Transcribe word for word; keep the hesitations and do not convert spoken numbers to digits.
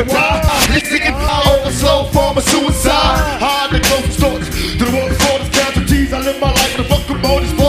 a die. Listen, over slow form of suicide. Hard to go from stories to the world before this casualties. I live my life in a fucking mode.